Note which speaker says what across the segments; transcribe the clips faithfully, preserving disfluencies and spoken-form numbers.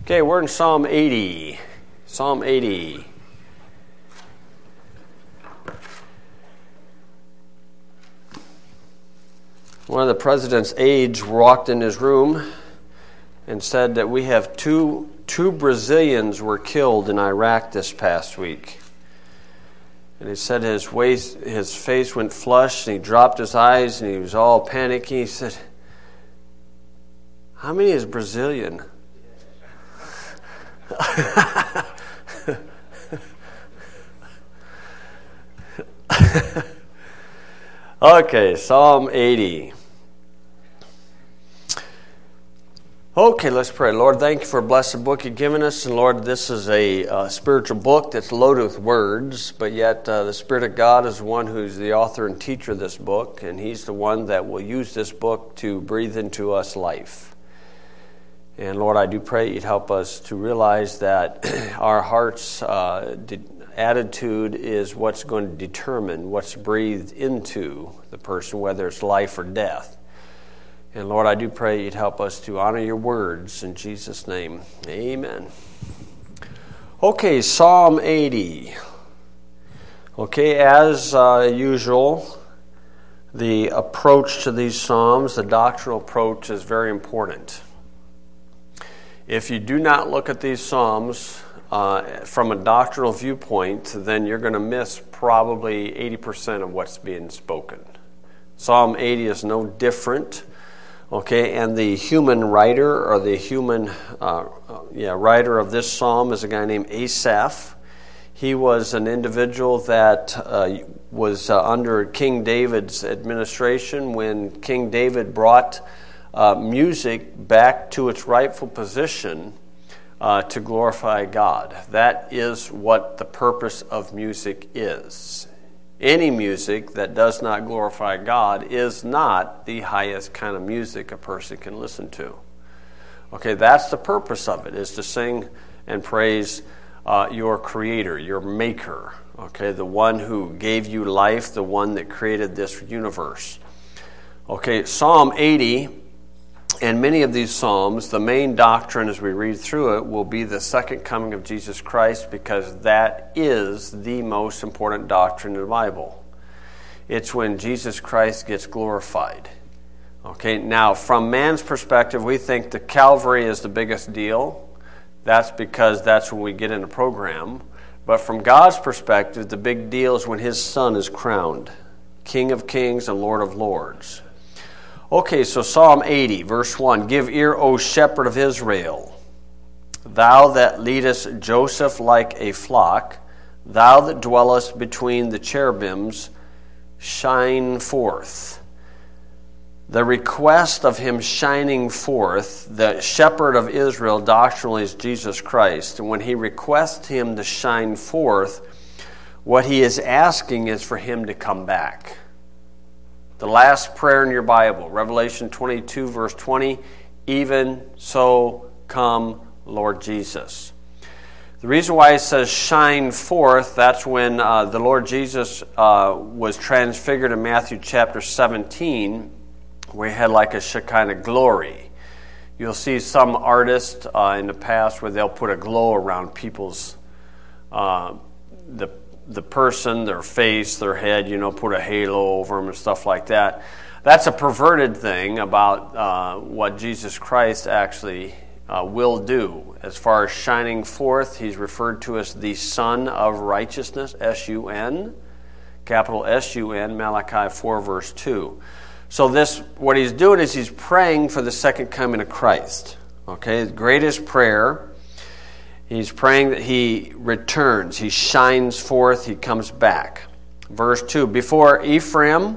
Speaker 1: Okay, we're in Psalm eighty. Psalm eighty. One of the president's aides walked in his room and said that we have two two Brazilians were killed in Iraq this past week. And he said his waist, his face went flushed, and he dropped his eyes, and he was all panicky. He said, "How many is Brazilian?" Okay, Psalm eighty. Okay, let's pray. Lord, thank you for a blessed book you've given us. And Lord, this is a uh, spiritual book that's loaded with words, but yet uh, the Spirit of God is the one who's the author and teacher of this book, and He's the one that will use this book to breathe into us life. And Lord, I do pray you'd help us to realize that our heart's uh, de- attitude is what's going to determine what's breathed into the person, whether it's life or death. And Lord, I do pray you'd help us to honor your words in Jesus' name. Amen. Okay, Psalm eighty. Okay, as uh, usual, the approach to these Psalms, the doctrinal approach, is very important. If you do not look at these Psalms uh, from a doctrinal viewpoint, then you're going to miss probably eighty percent of what's being spoken. Psalm eighty is no different. Okay, and the human writer, or the human uh, yeah, writer of this psalm is a guy named Asaph. He was an individual that uh, was uh, under King David's administration when King David brought uh, music back to its rightful position uh, to glorify God. That is what the purpose of music is. Any music that does not glorify God is not the highest kind of music a person can listen to. Okay, that's the purpose of it, is to sing and praise uh, your Creator, your Maker, okay, the one who gave you life, the one that created this universe. Okay, Psalm eighty, and many of these Psalms, the main doctrine as we read through it will be the second coming of Jesus Christ, because that is the most important doctrine in the Bible. It's when Jesus Christ gets glorified. Okay, now from man's perspective, we think the Calvary is the biggest deal. That's because that's when we get in a program. But from God's perspective, the big deal is when His Son is crowned King of Kings and Lord of Lords. Okay, so Psalm eighty, verse one. Give ear, O shepherd of Israel, thou that leadest Joseph like a flock, thou that dwellest between the cherubims, shine forth. The request of him shining forth, the shepherd of Israel doctrinally is Jesus Christ. And when he requests him to shine forth, what he is asking is for him to come back. The last prayer in your Bible, Revelation twenty-two, verse twenty, even so come, Lord Jesus. The reason why it says shine forth, that's when uh, the Lord Jesus uh, was transfigured in Matthew chapter seventeen, where he had like a Shekinah glory. You'll see some artists uh, in the past where they'll put a glow around people's, uh, the the person, their face, their head, you know, put a halo over them and stuff like that. That's a perverted thing about uh, what Jesus Christ actually uh, will do. As far as shining forth, he's referred to as the Son of Righteousness, S U N, capital S U N, Malachi four, verse two. So this, what he's doing is he's praying for the second coming of Christ. Okay, the greatest prayer. He's praying that he returns, he shines forth, he comes back. Verse two, before Ephraim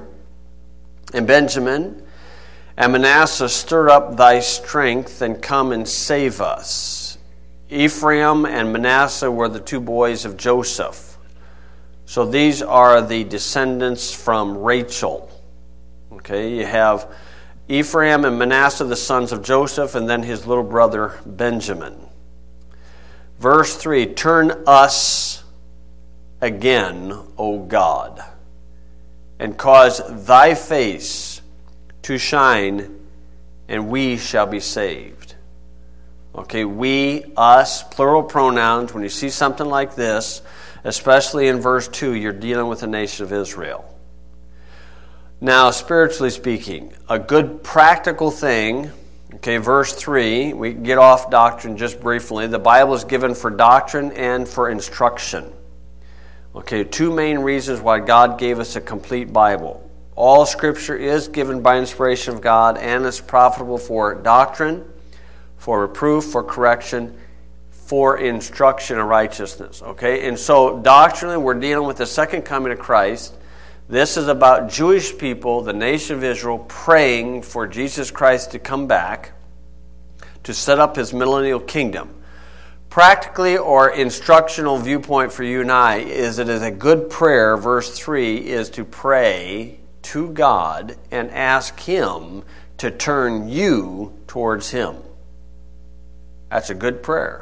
Speaker 1: and Benjamin and Manasseh stir up thy strength and come and save us. Ephraim and Manasseh were the two boys of Joseph. So these are the descendants from Rachel. Okay, you have Ephraim and Manasseh, the sons of Joseph, and then his little brother Benjamin. Verse three, turn us again, O God, and cause thy face to shine, and we shall be saved. Okay, we, us, plural pronouns. When you see something like this, especially in verse two, you're dealing with the nation of Israel. Now, spiritually speaking, a good practical thing, okay, verse three, we can get off doctrine just briefly. The Bible is given for doctrine and for instruction. Okay, two main reasons why God gave us a complete Bible. All Scripture is given by inspiration of God and is profitable for doctrine, for reproof, for correction, for instruction in righteousness. Okay, and so doctrinally we're dealing with the second coming of Christ. This is about Jewish people, the nation of Israel, praying for Jesus Christ to come back to set up his millennial kingdom. Practically or instructional viewpoint for you and I is it is a good prayer, verse three, is to pray to God and ask him to turn you towards him. That's a good prayer.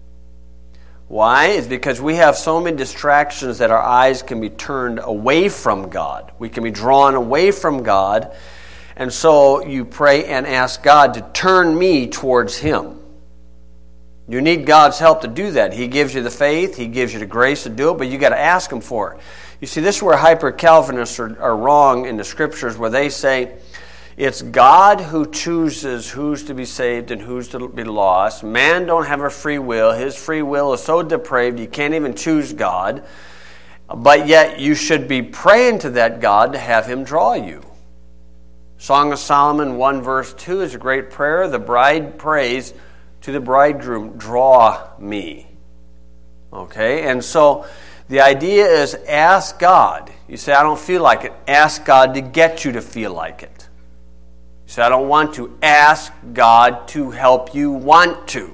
Speaker 1: Why? It's because we have so many distractions that our eyes can be turned away from God. We can be drawn away from God. And so you pray and ask God to turn me towards him. You need God's help to do that. He gives you the faith. He gives you the grace to do it, but you got to ask him for it. You see, this is where hyper-Calvinists are, are wrong in the Scriptures, where they say it's God who chooses who's to be saved and who's to be lost. Man don't have a free will. His free will is so depraved you can't even choose God. But yet you should be praying to that God to have him draw you. Song of Solomon one verse two is a great prayer. The bride prays to the bridegroom, draw me. Okay, and so the idea is ask God. You say, I don't feel like it. Ask God to get you to feel like it. You say, I don't want to. Ask God to help you want to.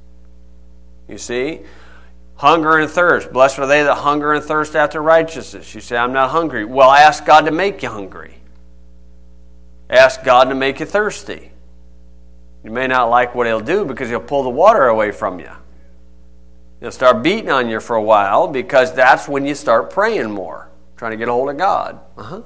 Speaker 1: You see? Hunger and thirst. Blessed are they that hunger and thirst after righteousness. You say, I'm not hungry. Well, ask God to make you hungry. Ask God to make you thirsty. You may not like what he'll do because he'll pull the water away from you. He'll start beating on you for a while because that's when you start praying more, trying to get a hold of God. Uh-huh.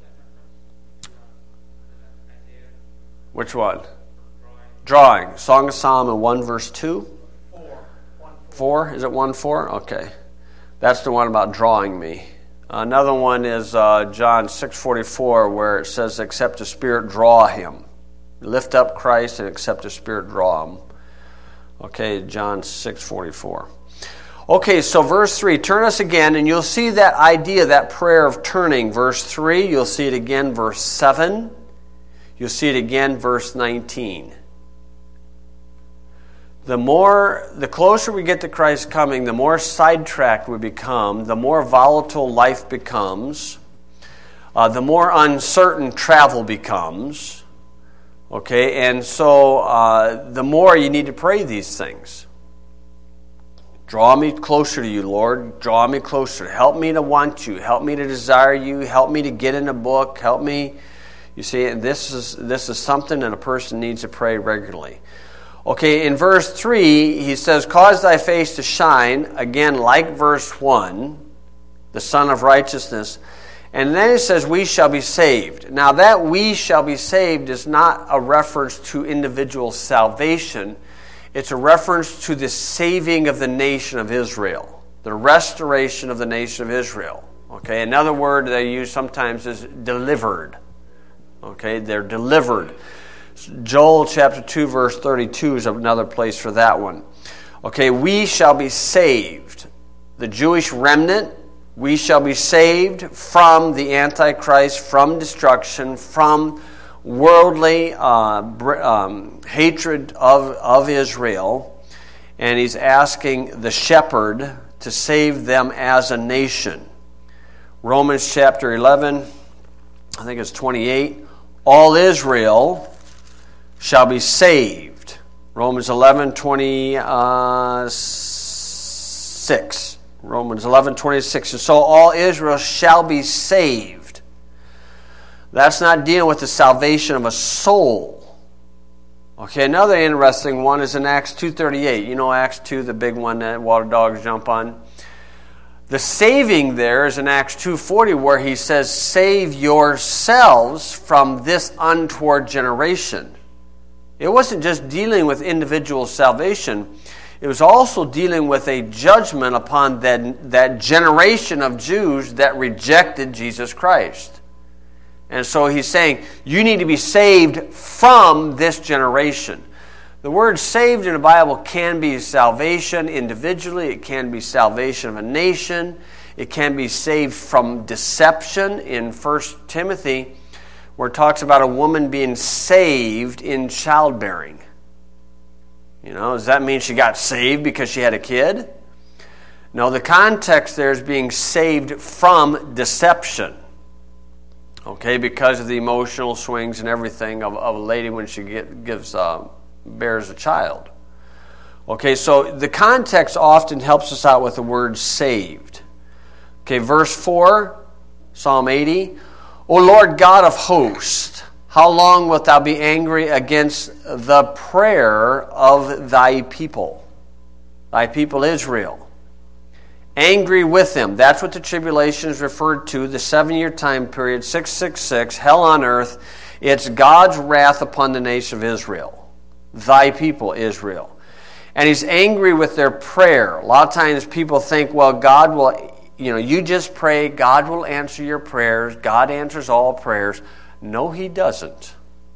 Speaker 1: Which one? Drawing. Song of Solomon one verse two? Four. Four? Is it one four? Okay. That's the one about drawing me. Another one is uh, John six forty-four where it says, except the Spirit draw him. Lift up Christ and accept the Spirit draw him. Okay, John six forty-four. Okay, so verse three, turn us again, and you'll see that idea, that prayer of turning. Verse three, you'll see it again, verse seven. You'll see it again, verse nineteen. The more, the closer we get to Christ's coming, the more sidetracked we become, the more volatile life becomes, uh, the more uncertain travel becomes. Okay, and so uh, the more you need to pray these things. Draw me closer to you, Lord. Draw me closer. Help me to want you. Help me to desire you. Help me to get in a book. Help me. You see, and this is this is something that a person needs to pray regularly. Okay, in verse three, he says, cause thy face to shine, again, like verse one, the Son of Righteousness. And then it says, we shall be saved. Now that we shall be saved is not a reference to individual salvation. It's a reference to the saving of the nation of Israel, the restoration of the nation of Israel. Okay, another word they use sometimes is delivered. Okay, they're delivered. Joel chapter two verse thirty-two is another place for that one. Okay, we shall be saved. The Jewish remnant, we shall be saved from the Antichrist, from destruction, from worldly uh, um, hatred of, of Israel. And he's asking the shepherd to save them as a nation. Romans chapter eleven, I think it's twenty-eight. All Israel shall be saved. Romans eleven, twenty-six. Romans eleven, twenty-six. And so all Israel shall be saved. That's not dealing with the salvation of a soul. Okay, another interesting one is in Acts two thirty-eight. You know Acts two, the big one that water dogs jump on. The saving there is in Acts two forty where he says, save yourselves from this untoward generation. It wasn't just dealing with individual salvation. It was also dealing with a judgment upon that, that generation of Jews that rejected Jesus Christ. And so he's saying, you need to be saved from this generation. The word saved in the Bible can be salvation individually. It can be salvation of a nation. It can be saved from deception. In First Timothy, where it talks about a woman being saved in childbearing. You know, does that mean she got saved because she had a kid? No, the context there is being saved from deception. Okay, because of the emotional swings and everything of, of a lady when she get, gives uh, bears a child. Okay, so the context often helps us out with the word saved. Okay, verse four, Psalm eighty. O Lord God of hosts, how long wilt thou be angry against the prayer of thy people? Thy people Israel. Angry with them. That's what the tribulation is referred to, the seven-year time period, six six six, hell on earth. It's God's wrath upon the nation of Israel. Thy people Israel. And he's angry with their prayer. A lot of times people think, well, God will, you know, you just pray, God will answer your prayers. God answers all prayers. No, he doesn't.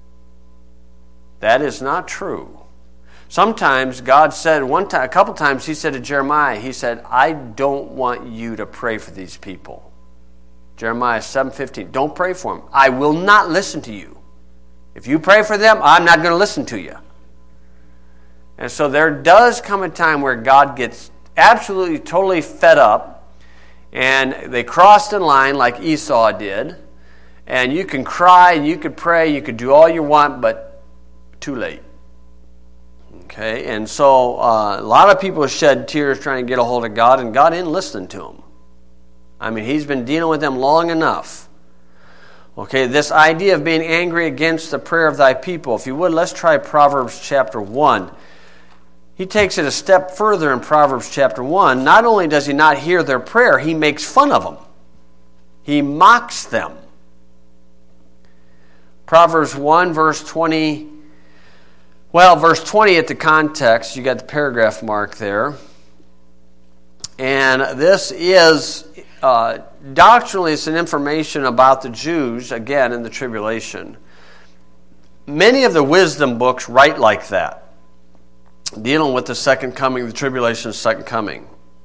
Speaker 1: That is not true. Sometimes God said, one time, a couple times he said to Jeremiah, he said, I don't want you to pray for these people. Jeremiah seven fifteen, don't pray for them. I will not listen to you. If you pray for them, I'm not going to listen to you. And so there does come a time where God gets absolutely, totally fed up, and they crossed in line like Esau did, and you can cry, and you can pray, you can do all you want, but too late. Okay, and so uh, a lot of people shed tears trying to get a hold of God, and God didn't listen to them. I mean, he's been dealing with them long enough. Okay, this idea of being angry against the prayer of thy people. If you would, let's try Proverbs chapter one. He takes it a step further in Proverbs chapter one. Not only does he not hear their prayer, he makes fun of them. He mocks them. Proverbs one, verse twenty. Well, verse twenty at the context, you got the paragraph mark there. And this is, uh, doctrinally, it's an information about the Jews, again, in the tribulation. Many of the wisdom books write like that, dealing with the second coming, the tribulation's second coming.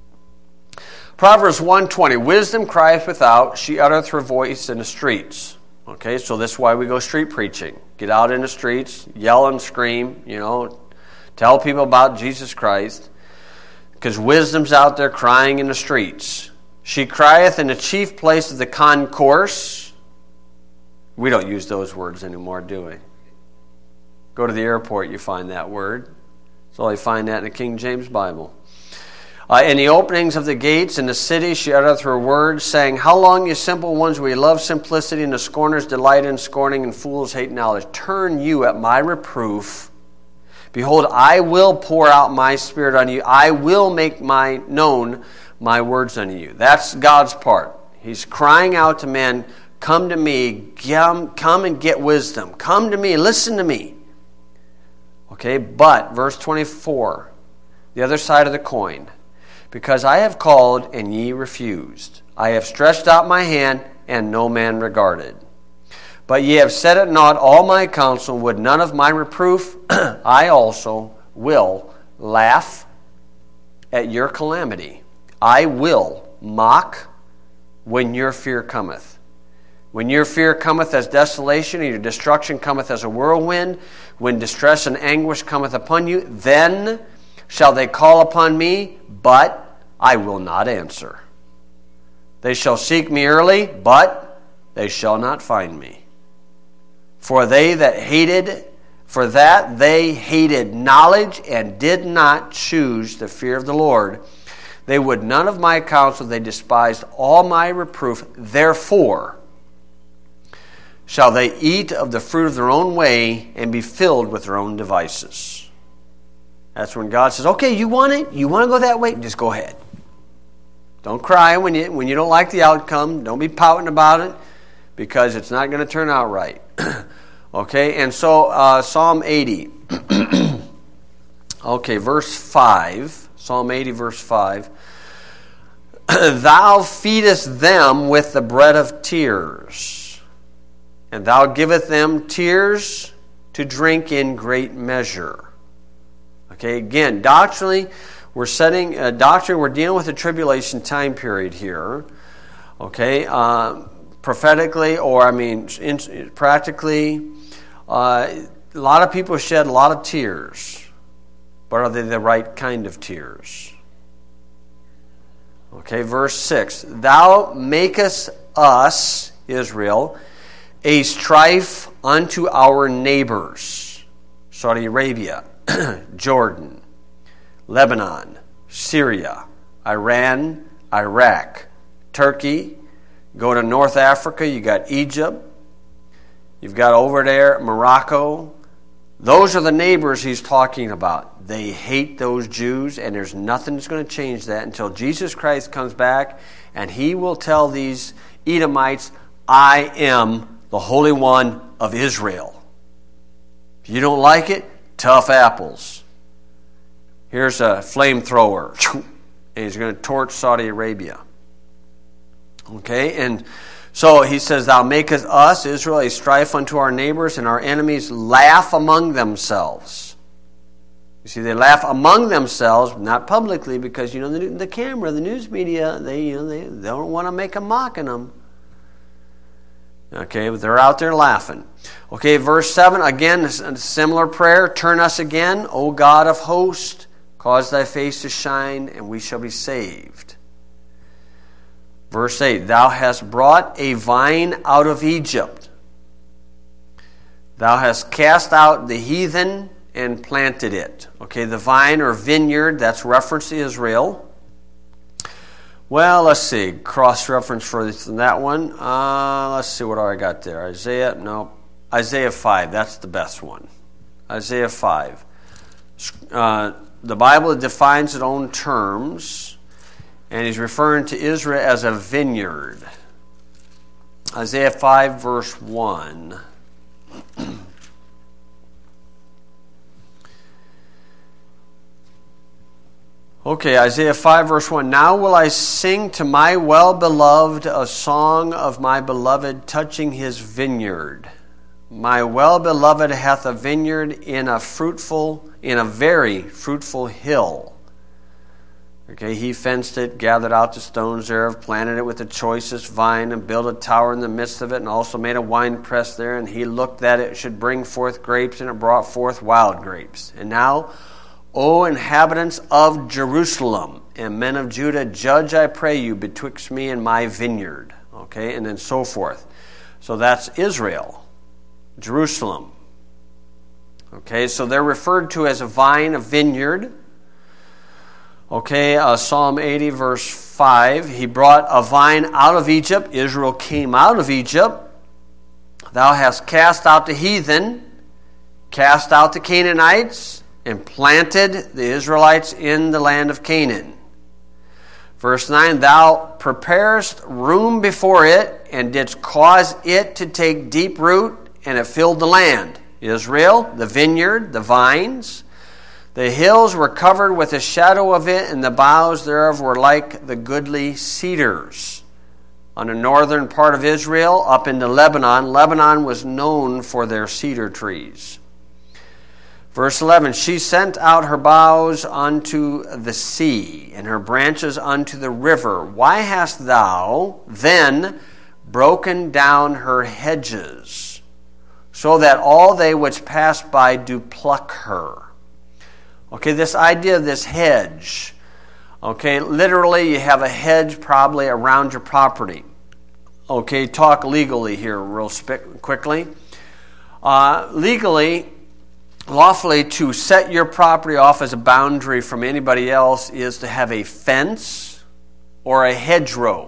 Speaker 1: Proverbs one twenty, wisdom crieth without, she uttereth her voice in the streets. Okay, so this is why we go street preaching. Get out in the streets, yell and scream, you know, tell people about Jesus Christ. Because wisdom's out there crying in the streets. She crieth in the chief place of the concourse. We don't use those words anymore, do we? Go to the airport, you find that word. So I find that in the King James Bible. Uh, in the openings of the gates in the city, she uttereth her words, saying, how long, you simple ones, will you love simplicity, and the scorners delight in scorning, and fools hate knowledge? Turn you at my reproof. Behold, I will pour out my spirit on you. I will make my known my words unto you. That's God's part. He's crying out to men, come to me, come, come and get wisdom. Come to me, listen to me. Okay, but, verse twenty-four, the other side of the coin. Because I have called, and ye refused. I have stretched out my hand, and no man regarded. But ye have set at naught all my counsel, would none of my reproof. I also will laugh at your calamity. I will mock when your fear cometh. When your fear cometh as desolation, and your destruction cometh as a whirlwind, when distress and anguish cometh upon you, then shall they call upon me, but I will not answer. They shall seek me early, but they shall not find me. For they that hated, for that they hated knowledge and did not choose the fear of the Lord. They would none of my counsel, they despised all my reproof. Therefore shall they eat of the fruit of their own way and be filled with their own devices. That's when God says, okay, you want it? You want to go that way? Just go ahead. Don't cry when you when you don't like the outcome. Don't be pouting about it, because it's not going to turn out right. Okay, and so uh, Psalm eighty. Okay, verse five, Psalm eighty, verse five. Thou feedest them with the bread of tears, and thou giveth them tears to drink in great measure. Okay, again, doctrinally, we're setting uh, doctrine. We're dealing with the tribulation time period here. Okay, uh, prophetically, or I mean, in, practically, uh, a lot of people shed a lot of tears, but are they the right kind of tears? Okay, verse six. Thou makest us, Israel, a strife unto our neighbors, Saudi Arabia, Jordan, Lebanon, Syria, Iran, Iraq, Turkey. Go to North Africa, you got Egypt. You've got over there Morocco. Those are the neighbors he's talking about. They hate those Jews, and there's nothing that's going to change that until Jesus Christ comes back, and he will tell these Edomites, I am the Holy One of Israel. If you don't like it, tough apples. Here's a flamethrower, and he's going to torch Saudi Arabia. Okay, and so he says, Thou makest us, Israel, a strife unto our neighbors, and our enemies laugh among themselves. You see, they laugh among themselves, not publicly, because, you know, the, the camera, the news media, they, you know, they, they don't want to make a mocking them. Okay, but they're out there laughing. Okay, verse seven, again, a similar prayer. Turn us again, O God of hosts, cause thy face to shine, and we shall be saved. Verse eight, Thou hast brought a vine out of Egypt. Thou hast cast out the heathen and planted it. Okay, the vine or vineyard, that's reference to Israel. Well, let's see, cross-reference for that one. Uh, let's see what I got there. Isaiah, no, Isaiah five, that's the best one. Isaiah five. Uh, the Bible defines its own terms, and he's referring to Israel as a vineyard. Isaiah five, verse one. Okay, Isaiah five, verse one. Now will I sing to my well-beloved a song of my beloved touching his vineyard. My well-beloved hath a vineyard in a fruitful, in a very fruitful hill. Okay, he fenced it, gathered out the stones thereof, planted it with the choicest vine, and built a tower in the midst of it, and also made a winepress there. And he looked that it should bring forth grapes, and it brought forth wild grapes. And now, O inhabitants of Jerusalem and men of Judah, judge, I pray you, betwixt me and my vineyard. Okay, and then so forth. So that's Israel, Jerusalem. Okay, so they're referred to as a vine, a vineyard. Okay, uh, Psalm eighty, verse five. He brought a vine out of Egypt. Israel came out of Egypt. Thou hast cast out the heathen, cast out the Canaanites, and planted the Israelites in the land of Canaan. Verse nine, Thou preparest room before it, and didst cause it to take deep root, and it filled the land. Israel, the vineyard, the vines. The hills were covered with the shadow of it, and the boughs thereof were like the goodly cedars. On the northern part of Israel, up into Lebanon, Lebanon was known for their cedar trees. Verse eleven, She sent out her boughs unto the sea, and her branches unto the river. Why hast thou then broken down her hedges, so that all they which pass by do pluck her? Okay, this idea of this hedge. Okay, literally you have a hedge probably around your property. Okay, talk legally here real sp- quickly. Uh, legally, lawfully, to set your property off as a boundary from anybody else is to have a fence or a hedgerow.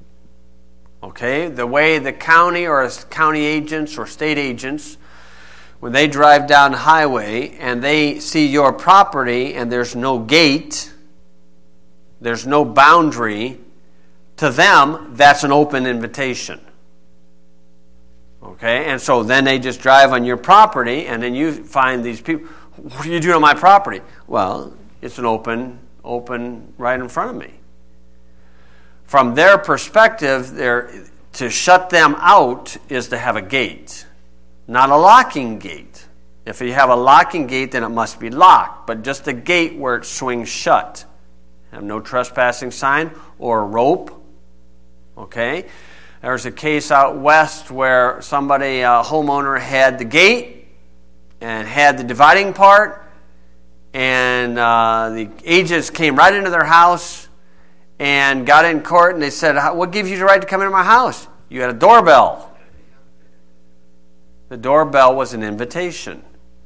Speaker 1: Okay, the way the county or county agents or state agents, when they drive down the highway and they see your property and there's no gate, there's no boundary, to them, that's an open invitation. Okay, and so then they just drive on your property, and then you find these people, what are you doing on my property? Well, it's an open, open right in front of me. From their perspective, they're, to shut them out is to have a gate, not a locking gate. If you have a locking gate, then it must be locked, but just a gate where it swings shut. Have no trespassing sign or a rope. Okay? There's a case out west where somebody, a homeowner, had the gate and had the dividing part, and uh, the agents came right into their house and got in court, and they said, what gives you the right to come into my house? You had a doorbell. The doorbell was an invitation.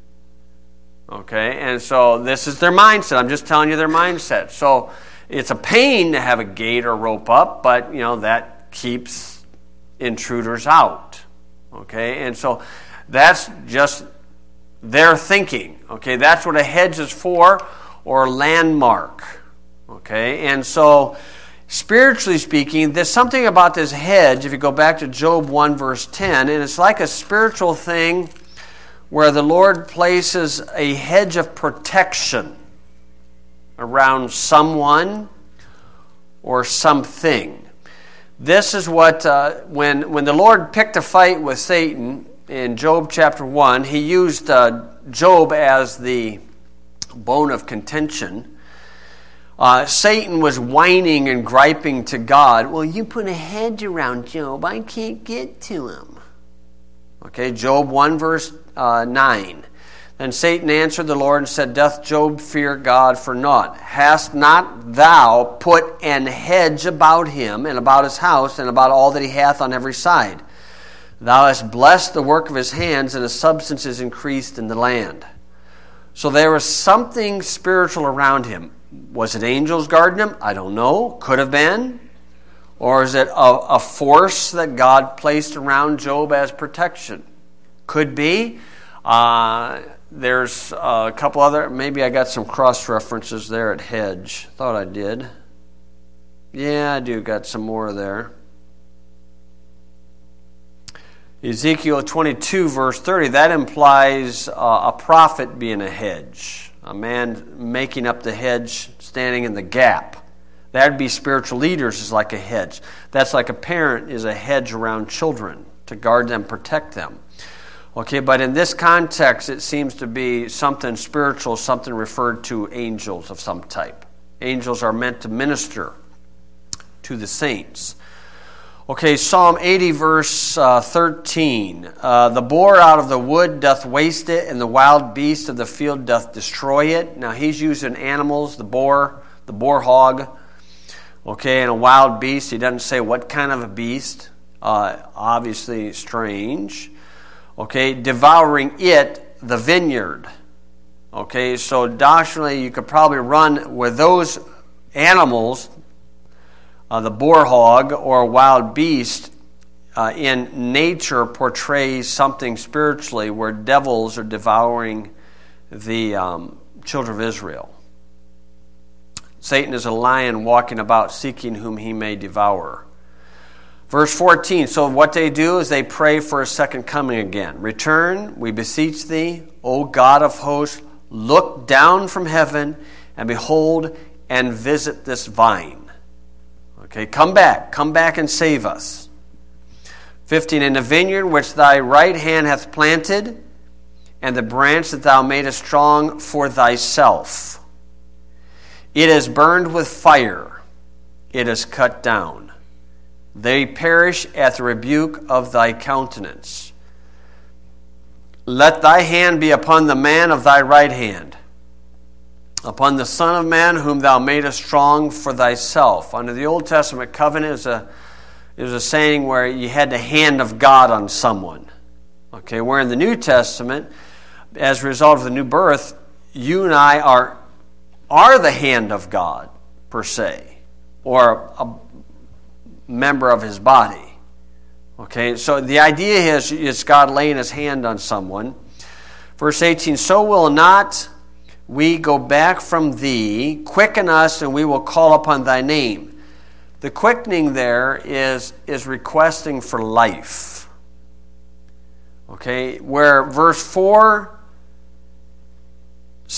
Speaker 1: Okay, and so this is their mindset. I'm just telling you their mindset. So it's a pain to have a gate or rope up, but, you know, that keeps intruders out. Okay, and so that's just their thinking. Okay, that's what a hedge is for, or landmark. Okay, and so spiritually speaking, there's something about this hedge, if you go back to Job one verse ten, and it's like a spiritual thing where the Lord places a hedge of protection around someone or something. This is what, uh, when, when the Lord picked a fight with Satan in Job chapter one, he used uh, Job as the bone of contention. Uh, Satan was whining and griping to God, well, you put a hedge around Job, I can't get to him. Okay, Job one verse uh, nine. Then Satan answered the Lord and said, doth Job fear God for naught? Hast not thou put an hedge about him and about his house and about all that he hath on every side? Thou hast blessed the work of his hands, and his substance is increased in the land. So there was something spiritual around him. Was it angels guarding him? I don't know. Could have been. Or is it a, a force that God placed around Job as protection? Could be. Uh, there's a couple other, maybe I got some cross-references there at hedge. Thought I did. Yeah, I do got some more there. Ezekiel twenty-two verse thirty, that implies uh, a prophet being a hedge. A man making up the hedge, standing in the gap. That would be spiritual leaders is like a hedge. That's like a parent is a hedge around children to guard them, protect them. Okay, but in this context, it seems to be something spiritual, something referred to angels of some type. Angels are meant to minister to the saints. Okay, Psalm eighty, verse uh, thirteen. Uh, the boar out of the wood doth waste it, and the wild beast of the field doth destroy it. Now, he's using animals, the boar, the boar hog, okay, and a wild beast. He doesn't say what kind of a beast. Uh, obviously strange. Okay, devouring it, the vineyard. Okay, so doctrinally, you could probably run with those animals, Uh, the boar hog or a wild beast uh, in nature portrays something spiritually where devils are devouring the um, children of Israel. Satan is a lion walking about seeking whom he may devour. Verse fourteen, so what they do is they pray for a second coming again. Return, we beseech thee, O God of hosts, look down from heaven and behold and visit this vine. Okay, come back. Come back and save us. fifteen, in the vineyard which thy right hand hath planted, and the branch that thou madest strong for thyself. It is burned with fire. It is cut down. They perish at the rebuke of thy countenance. Let thy hand be upon the man of thy right hand, upon the Son of Man whom thou madest strong for thyself. Under the Old Testament covenant is a is a saying where you had the hand of God on someone. Okay, where in the New Testament, as a result of the new birth, you and I are are the hand of God, per se, or a member of his body. Okay, so the idea is, is God laying his hand on someone. Verse eighteen, so will not we go back from thee, quicken us, and we will call upon thy name. The quickening there is, is requesting for life. Okay, where verse four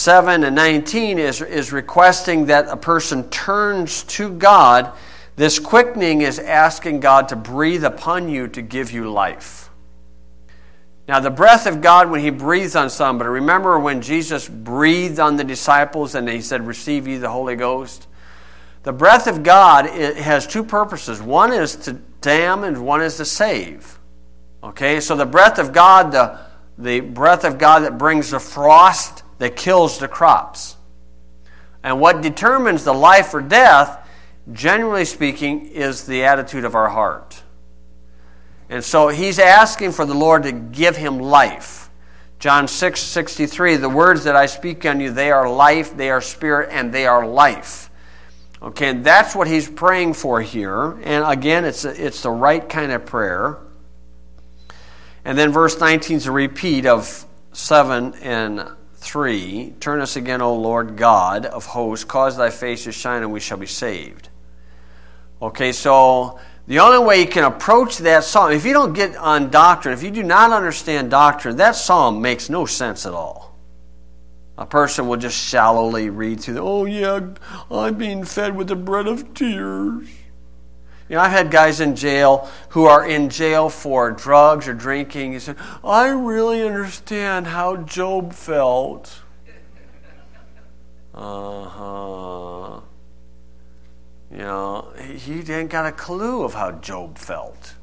Speaker 1: seven and nineteen is, is requesting that a person turns to God. This quickening is asking God to breathe upon you to give you life. Now, the breath of God, when he breathes on somebody, remember when Jesus breathed on the disciples and he said, receive ye the Holy Ghost? The breath of God, it has two purposes. One is to damn and one is to save. Okay, so the breath of God, the, the breath of God that brings the frost that kills the crops. And what determines the life or death, generally speaking, is the attitude of our heart. And so he's asking for the Lord to give him life. John six sixty-three, the words that I speak unto you, they are life, they are spirit, and they are life. Okay, and that's what he's praying for here. And again, it's a, it's the right kind of prayer. And then verse nineteen is a repeat of seven and three. Turn us again, O Lord God of hosts, cause thy face to shine, and we shall be saved. Okay, so the only way you can approach that psalm, if you don't get on doctrine, if you do not understand doctrine, that psalm makes no sense at all. A person will just shallowly read through the, oh yeah, I'm being fed with the bread of tears. You know, I've had guys in jail who are in jail for drugs or drinking. He said, I really understand how Job felt. Uh-huh. You know, he didn't got a clue of how Job felt.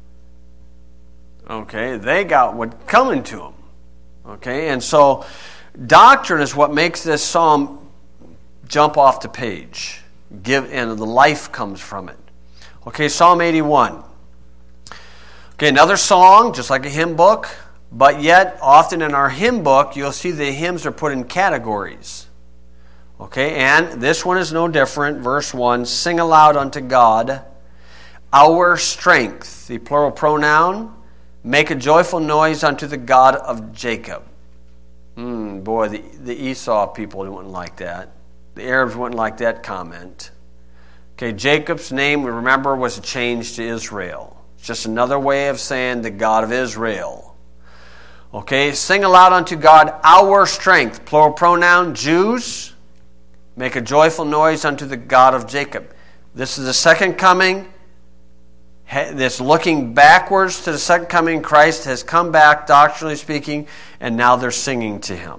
Speaker 1: Okay, they got what coming to them. Okay, and so doctrine is what makes this psalm jump off the page. Give, and the life comes from it. Okay, Psalm eighty-one. Okay, another song, just like a hymn book, but yet often in our hymn book, you'll see the hymns are put in categories. Okay, and this one is no different. Verse one, sing aloud unto God, our strength, the plural pronoun, make a joyful noise unto the God of Jacob. Mm, boy, the, the Esau people wouldn't like that. The Arabs wouldn't like that comment. Okay, Jacob's name, remember, was changed to Israel. It's just another way of saying the God of Israel. Okay, sing aloud unto God, our strength, plural pronoun, Jews. Make a joyful noise unto the God of Jacob. This is the second coming. This looking backwards to the second coming. Christ has come back, doctrinally speaking, and now they're singing to him.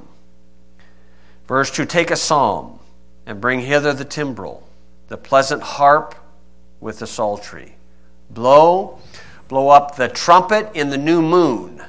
Speaker 1: Verse two, take a psalm and bring hither the timbrel, the pleasant harp with the psaltery. Blow, blow up the trumpet in the new moon.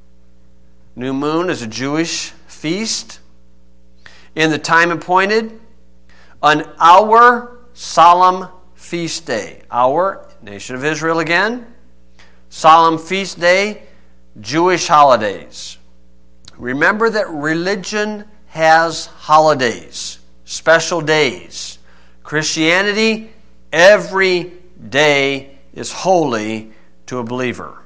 Speaker 1: New moon is a Jewish feast. In the time appointed, an hour solemn feast day. Our, nation of Israel again. Solemn feast day, Jewish holidays. Remember that religion has holidays, special days. Christianity, every day is holy to a believer.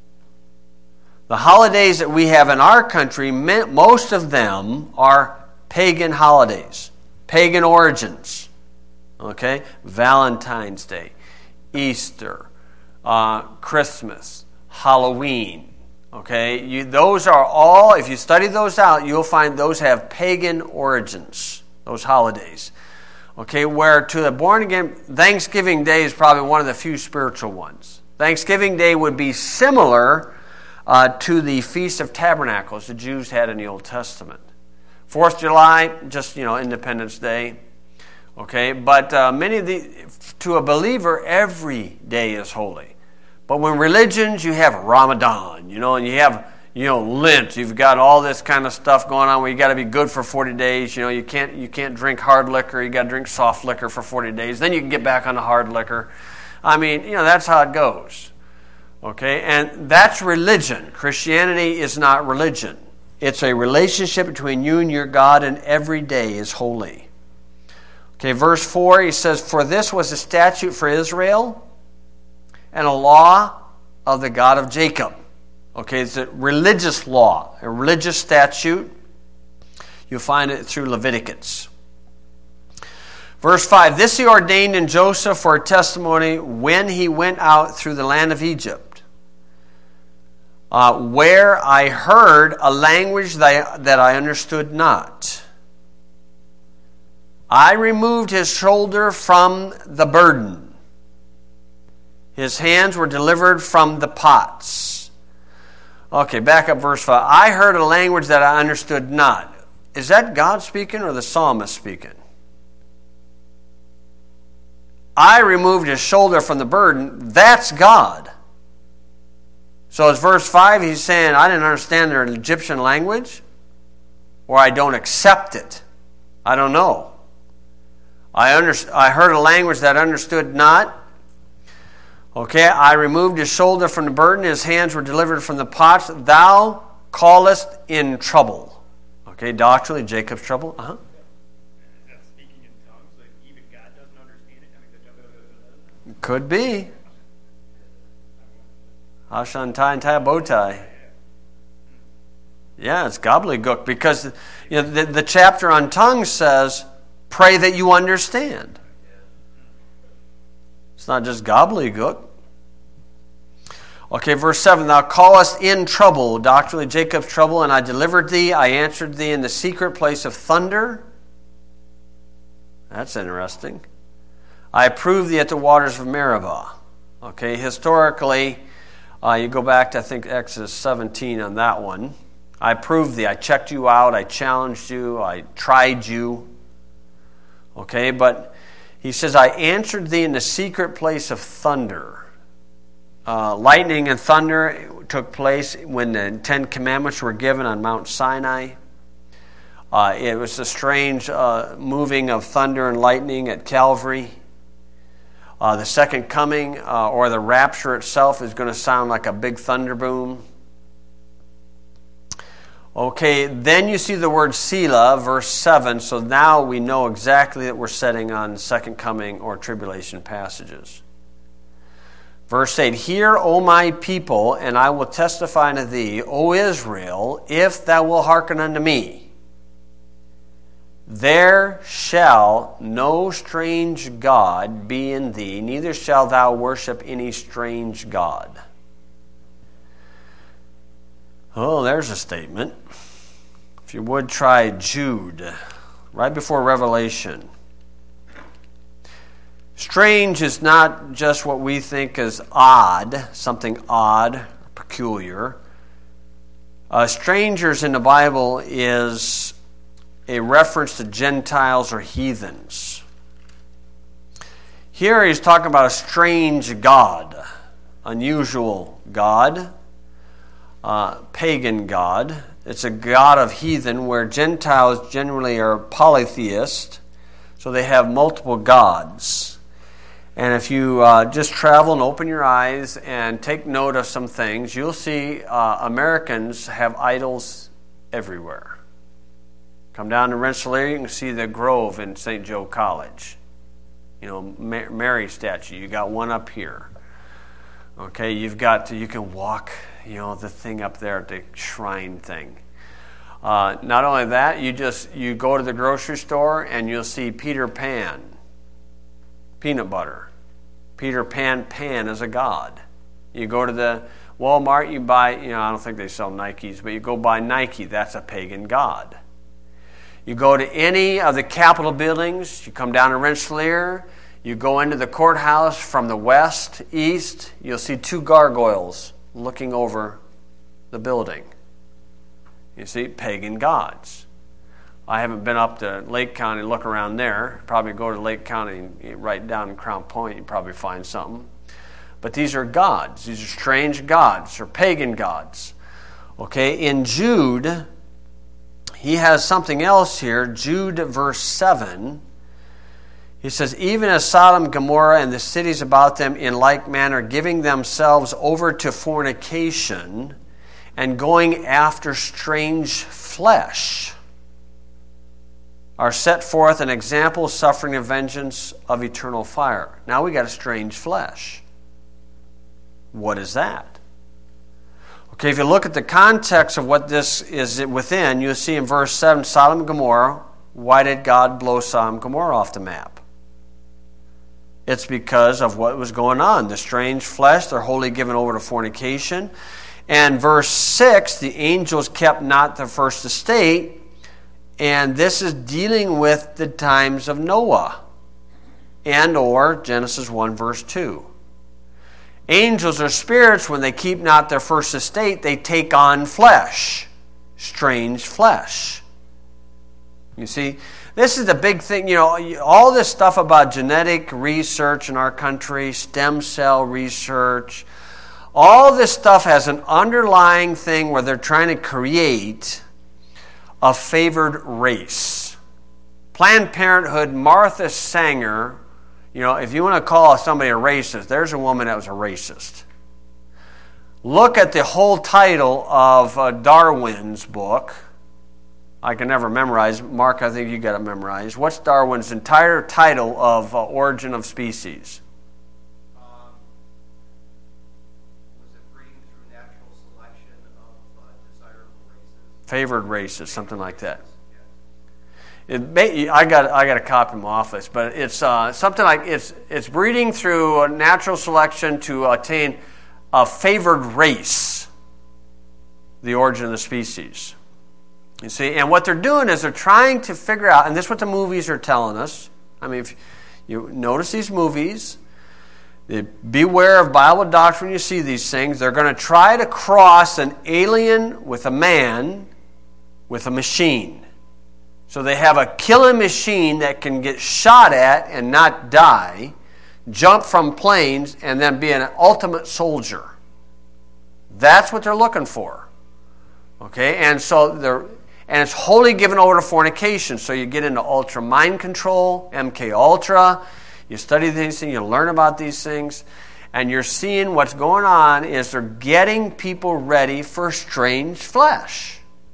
Speaker 1: The holidays that we have in our country, most of them are pagan holidays. Pagan origins, okay? Valentine's Day, Easter, uh, Christmas, Halloween, okay? You, those are all, if you study those out, you'll find those have pagan origins, those holidays. Okay, where to the born again, Thanksgiving Day is probably one of the few spiritual ones. Thanksgiving Day would be similar uh, to the Feast of Tabernacles the Jews had in the Old Testament. Fourth of July, just, you know, Independence Day. Okay, but uh, many of the, to a believer, every day is holy. But when religions, you have Ramadan, you know, and you have, you know, Lent. You've got all this kind of stuff going on where you got to be good for forty days. You know, you can't you can't drink hard liquor. You got to drink soft liquor for forty days. Then you can get back on the hard liquor. I mean, you know, that's how it goes. Okay, and that's religion. Christianity is not religion. It's a relationship between you and your God, and every day is holy. Okay, verse four, he says, for this was a statute for Israel and a law of the God of Jacob. Okay, it's a religious law, a religious statute. You'll find it through Leviticus. Verse five, this he ordained in Joseph for a testimony when he went out through the land of Egypt. Uh, where I heard a language that I, that I understood not. I removed his shoulder from the burden. His hands were delivered from the pots. Okay, back up verse five. I heard a language that I understood not. Is that God speaking or the psalmist speaking? I removed his shoulder from the burden. That's God. So it's verse five, he's saying, I didn't understand their Egyptian language, or I don't accept it. I don't know. I under, I heard a language that I understood not. Okay, I removed his shoulder from the burden. His hands were delivered from the pots. Thou callest in trouble. Okay, doctrinally, Jacob's trouble. Uh-huh.
Speaker 2: Speaking in tongues, like even God doesn't understand it. I mean, the
Speaker 1: Could be. Hashantai and Tabotai. Yeah, it's gobbledygook because you know, the, the chapter on tongues says, pray that you understand. It's not just gobbledygook. Okay, verse seven, thou callest in trouble, doctrinally Jacob's trouble, and I delivered thee, I answered thee in the secret place of thunder. That's interesting. I approved thee at the waters of Meribah. Okay, historically, uh, you go back to, I think, Exodus seventeen on that one. I proved thee, I checked you out, I challenged you, I tried you. Okay, but he says, I answered thee in the secret place of thunder. Uh, lightning and thunder took place when the Ten Commandments were given on Mount Sinai. Uh, it was a strange uh, moving of thunder and lightning at Calvary. Uh, the second coming, uh, or the rapture itself, is going to sound like a big thunder boom. Okay, then you see the word Selah, verse seven, so now we know exactly that we're setting on second coming or tribulation passages. Verse eight, hear, O my people, and I will testify unto thee, O Israel, if thou wilt hearken unto me. There shall no strange God be in thee, neither shalt thou worship any strange god. Oh, there's a statement. If you would try Jude, right before Revelation. Strange is not just what we think is odd, something odd, or peculiar. Uh, strangers in the Bible is a reference to Gentiles or heathens. Here he's talking about a strange God, unusual God, uh, pagan God. It's a god of heathen where Gentiles generally are polytheist, so they have multiple gods. And if you uh, just travel and open your eyes and take note of some things, you'll see uh, Americans have idols everywhere. Come down to Rensselaer, you can see the Grove in Saint Joe College. You know, Mary statue. You got one up here. Okay, you've got, you can walk, you know, the thing up there, the shrine thing. Uh, not only that, you just, you go to the grocery store and you'll see Peter Pan, peanut butter. Peter Pan, Pan is a god. You go to the Walmart, you buy, you know, I don't think they sell Nikes, but you go buy Nike, that's a pagan god. You go to any of the Capitol buildings, you come down to Rensselaer, you go into the courthouse from the west, east, you'll see two gargoyles looking over the building. You see, pagan gods. I haven't been up to Lake County, look around there. Probably go to Lake County, right down in Crown Point, you probably find something. But these are gods. These are strange gods, or pagan gods. Okay, in Jude, he has something else here. Jude verse seven. He says, even as Sodom and Gomorrah and the cities about them in like manner, giving themselves over to fornication and going after strange flesh, are set forth an example of suffering and vengeance of eternal fire. Now we got a strange flesh. What is that? Okay, if you look at the context of what this is within, you'll see in verse seven, Sodom and Gomorrah. Why did God blow Sodom and Gomorrah off the map? It's because of what was going on. The strange flesh, they're wholly given over to fornication. And verse six, the angels kept not the first estate. And this is dealing with the times of Noah and or Genesis one verse two. Angels or spirits, when they keep not their first estate, they take on flesh, strange flesh. You see, this is the big thing. You know, all this stuff about genetic research in our country, stem cell research, all this stuff has an underlying thing where they're trying to create a favored race. Planned Parenthood, Martha Sanger, you know, if you want to call somebody a racist, there's a woman that was a racist. Look at the whole title of uh, Darwin's book. I can never memorize. Mark, I think you got it memorized. What's Darwin's entire title of uh, Origin of Species?
Speaker 3: Um, was it breeding through natural selection of uh, desirable races?
Speaker 1: Favored races, something like that. It may, I got I got a copy in my office, but it's uh, something like it's it's breeding through natural selection to attain a favored race. The origin of the species. You see, and what they're doing is they're trying to figure out, and this is what the movies are telling us. I mean, if you notice these movies, they, beware of Bible doctrine when you see these things. They're going to try to cross an alien with a man with a machine. So they have a killing machine that can get shot at and not die, jump from planes, and then be an ultimate soldier. That's what they're looking for. Okay, and so they're and it's wholly given over to fornication. So you get into ultra mind control, M K Ultra. You study these things, you learn about these things, and you're seeing what's going on is they're getting people ready for strange flesh.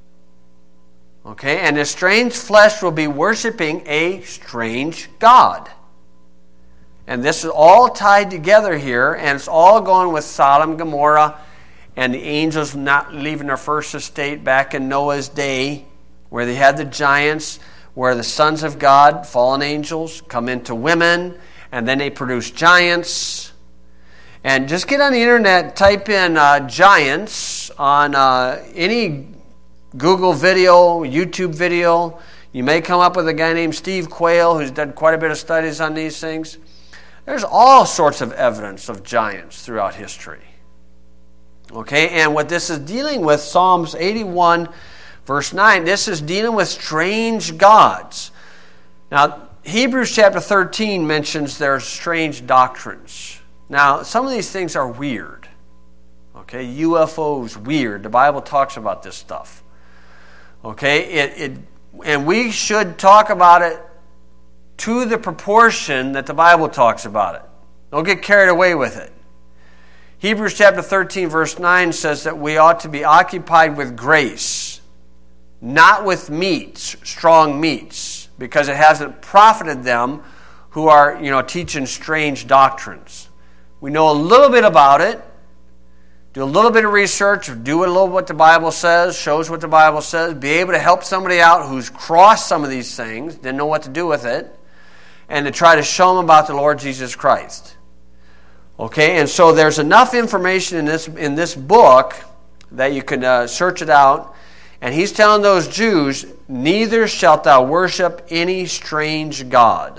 Speaker 1: Okay, and this strange flesh will be worshiping a strange God. And this is all tied together here, and it's all going with Sodom and Gomorrah and the angels not leaving their first estate back in Noah's day, where they had the giants, where the sons of God, fallen angels, come into women, and then they produce giants. And just get on the internet, type in uh, giants on uh, any Google video, YouTube video. You may come up with a guy named Steve Quayle who's done quite a bit of studies on these things. There's all sorts of evidence of giants throughout history. Okay, and what this is dealing with, Psalms eighty-one, verse nine, this is dealing with strange gods. Now, Hebrews chapter thirteen mentions there's strange doctrines. Now, some of these things are weird. Okay, U F Os, weird. The Bible talks about this stuff. Okay, it, it and we should talk about it to the proportion that the Bible talks about it. Don't get carried away with it. Hebrews chapter thirteen, verse nine says that we ought to be occupied with grace, not with meats, strong meats, because it hasn't profited them who are, you know, teaching strange doctrines. We know a little bit about it, do a little bit of research, do a little what the Bible says, shows what the Bible says, be able to help somebody out who's crossed some of these things, didn't know what to do with it, and to try to show them about the Lord Jesus Christ. Okay, and so there's enough information in this in this book that you can uh, search it out. And he's telling those Jews, neither shalt thou worship any strange god.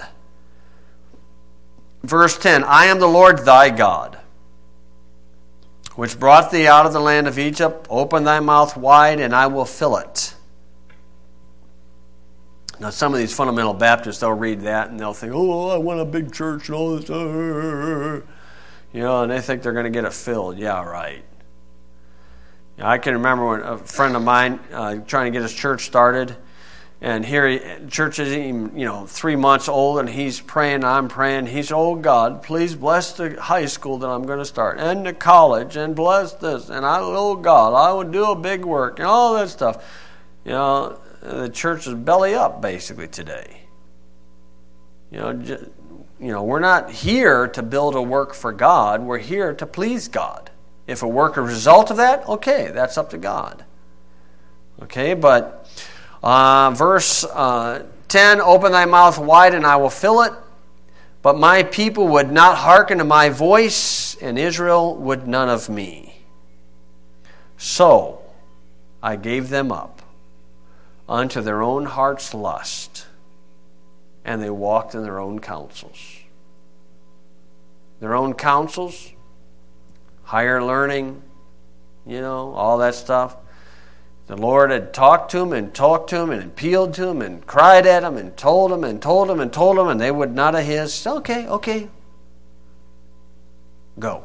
Speaker 1: Verse ten, I am the Lord thy God, which brought thee out of the land of Egypt. Open thy mouth wide, and I will fill it. Now, some of these fundamental Baptists, they'll read that, and they'll think, oh, I want a big church and all this. Uh, you know, and they think they're going to get it filled. Yeah, right. I can remember when a friend of mine uh, trying to get his church started, and here he, church isn't even, you know, three months old, and he's praying, I'm praying. He's, oh God, please bless the high school that I'm going to start, and the college, and bless this, and I, oh God, I would do a big work, and all that stuff. You know, the church is belly up basically today. You know, just, you know, we're not here to build a work for God. We're here to please God. If a work a result of that, okay, that's up to God. Okay, but uh, verse uh, ten, open thy mouth wide and I will fill it. But my people would not hearken to my voice, and Israel would none of me. So I gave them up unto their own heart's lust, and they walked in their own counsels. Their own counsels, higher learning, you know, all that stuff. The Lord had talked to them and talked to them and appealed to them and cried at them and told them and told them and told them, and they would not of his. Okay, okay. Go.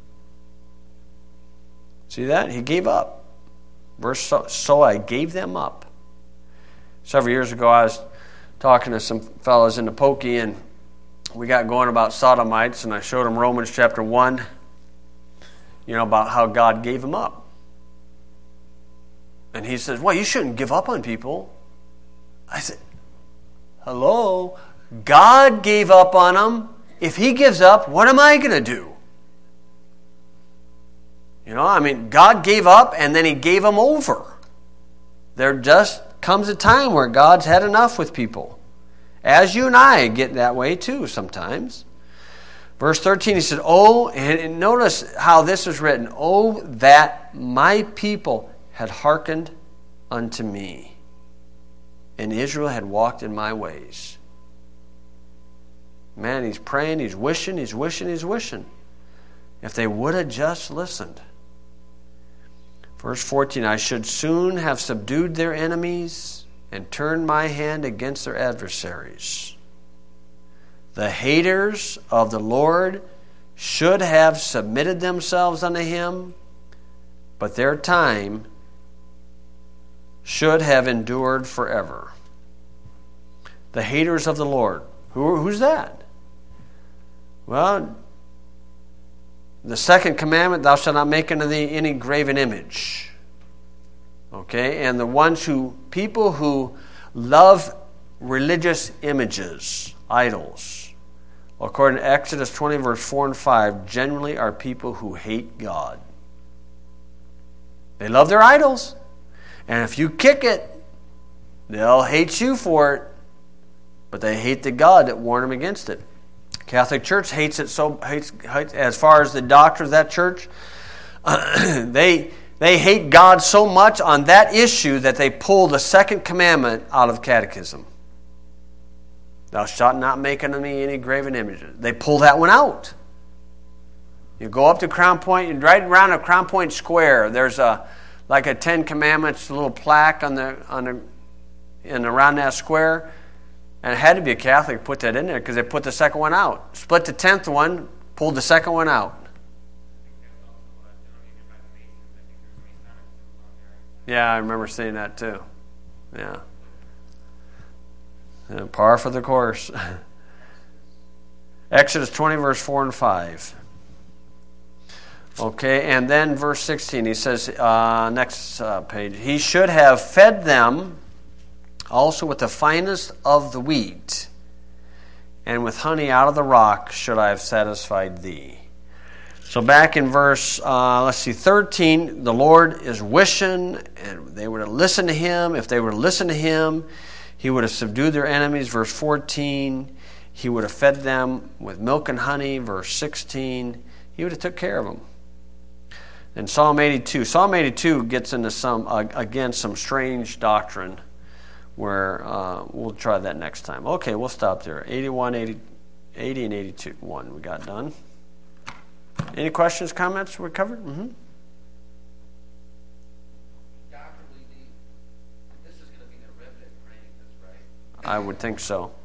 Speaker 1: See that? He gave up. Verse, so, so I gave them up. Several years ago, I was talking to some fellows in the Pokey, and we got going about sodomites, and I showed them Romans chapter one, you know, about how God gave them up. And he says, well, you shouldn't give up on people. I said, hello? God gave up on them. If he gives up, what am I going to do? You know, I mean, God gave up and then he gave them over. There just comes a time where God's had enough with people. As you and I get that way too sometimes. Verse thirteen, he said, oh, and notice how this is written. Oh, that my people had hearkened unto me, and Israel had walked in my ways. Man, he's praying, he's wishing, he's wishing, he's wishing. If they would have just listened. Verse fourteen, I should soon have subdued their enemies and turned my hand against their adversaries. The haters of the Lord should have submitted themselves unto him, but their time should have endured forever. The haters of the Lord. Who, who's that? Well, the second commandment, thou shalt not make unto thee any graven image. Okay? And the ones who, people who love religious images, idols, according to Exodus twenty, verse four and five, generally are people who hate God. They love their idols. And if you kick it, they'll hate you for it. But they hate the God that warned them against it. Catholic Church hates it so hates, hates as far as the doctrine of that church. Uh, they they hate God so much on that issue that they pull the second commandment out of catechism. Thou shalt not make unto me any graven images. They pull that one out. You go up to Crown Point, and right around a Crown Point Square, there's a like a Ten Commandments little plaque on the on the and around that square, and it had to be a Catholic to put that in there because they put the second one out. Split the tenth one, pulled the second one out. Yeah, I remember seeing that too. Yeah, yeah, par for the course. Exodus twenty, verse four and five. Okay, and then verse sixteen, he says, uh, next uh, page, he should have fed them also with the finest of the wheat, and with honey out of the rock should I have satisfied thee. So back in verse, uh, let's see, thirteen, the Lord is wishing, and they were to listen to him. If they were to listen to him, he would have subdued their enemies. Verse fourteen, he would have fed them with milk and honey. Verse sixteen, he would have took care of them. And Psalm eighty-two. Psalm eighty-two gets into some, uh, again, some strange doctrine where uh, we'll try that next time. Okay, we'll stop there. eighty-one, eighty, eighty and eighty-two. One we got done. Any questions, comments we covered? Mm-hmm.
Speaker 3: Doctor Lee, this is going to be the riveted training, that's right?
Speaker 1: I would think so.